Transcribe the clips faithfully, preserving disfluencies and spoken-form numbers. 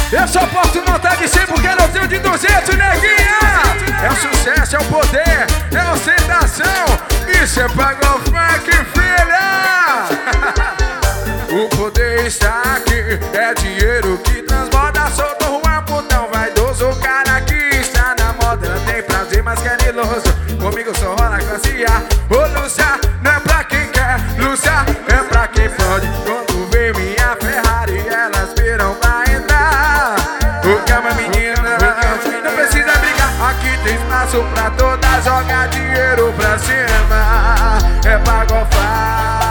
Eu só posso notar de cem porque não tenho de duzentos, neguinha. É o sucesso, é o poder, é a ostentação. Isso é pagou funk, filha. O poder está aqui, é dinheiro que transborda. Solto Juan, putão vaidoso. O cara que está na moda tem prazer, mas quer iluso. Comigo só rola classe A. Ô Lúcia, não é pra quem quer, Lúcia é pra quem pode. Quando vê minha Ferrari, elas viram pra entrar. O calma menina, não precisa brigar. Aqui tem espaço pra todas, joga dinheiro pra cima. É pra gofar.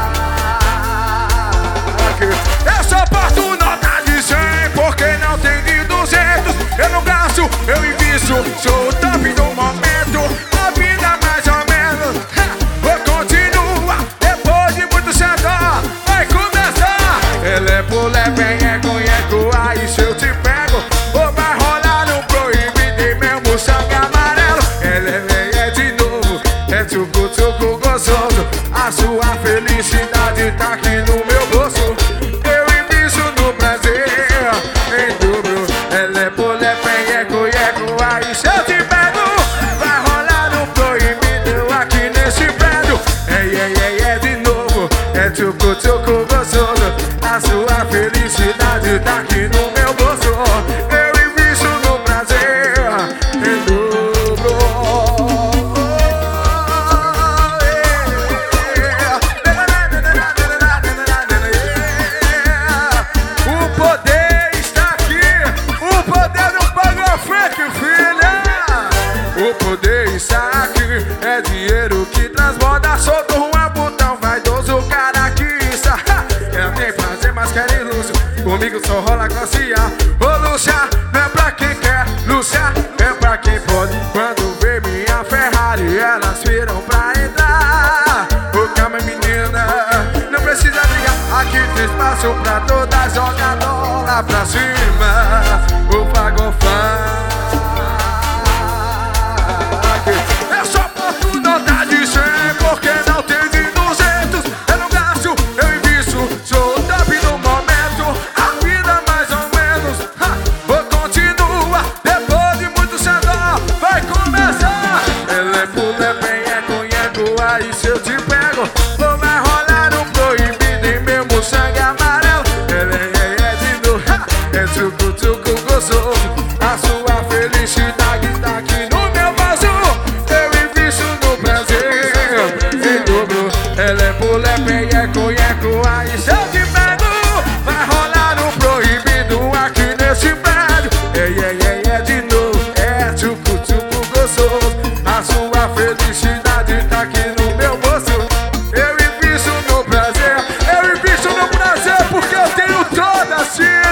Eu só posto nota de cem porque não tem de duzentos. Eu não gasto, eu invisto, sou o top do momento. A vida mais ou menos, vou continuar. Depois de muito sedó, vai começar. Ele é pulé, vem, é conheco. Aí se eu te pego, ou vai rolar no proibido e mesmo sangue amarelo. Ele vem, é de novo, é tchucu, tchucu gostoso. A sua felicidade tá aqui no meu bolso. Aí se eu te pego, vai rolar no proibido aqui nesse prédio. É, é, é, é de novo, é tchucu, tchucu gostoso. A sua felicidade tá aqui no meu bolso. Eu invisto no prazer em dobro. O poder está aqui, o poder não paga funk, filho. O poder está aqui, é dinheiro que transborda. Solto Juan, botão vaidoso. O cara que está, ela tem prazer, mas quer iluso. Comigo só rola classe A. Ô Lúcia, não é pra quem quer, Lúcia é pra quem pode. Quando vê minha Ferrari, elas viram pra entrar. Ô calma menina, não precisa brigar. Aqui tem espaço pra todas, joga dólar pra cima. O pagofã. Eu só posto nota de cem porque não tem de duzentos. Eu não gasto, eu invisto, sou o top do momento. A vida mais ou menos, ha, vou continuar. Depois de muito sedó, vai começar. Ele é pulé, bem, é conheco. Aí se eu te pego, ou vai rolar um proibido e mesmo sangue amarelo. Ele é, é de novo, ha, é tchucu, tchucu gostoso. A sua felicidade tá aqui no meu vaso. Ele é pulé, bem, é conheco. Aí se eu te pego, vai rolar no proibido aqui nesse prédio. Ei, ei, ei, é de novo, é tchucu, tchucu gostoso. A sua felicidade tá aqui no meu bolso. Eu invisto no prazer, eu invisto no prazer porque eu tenho toda a ciência.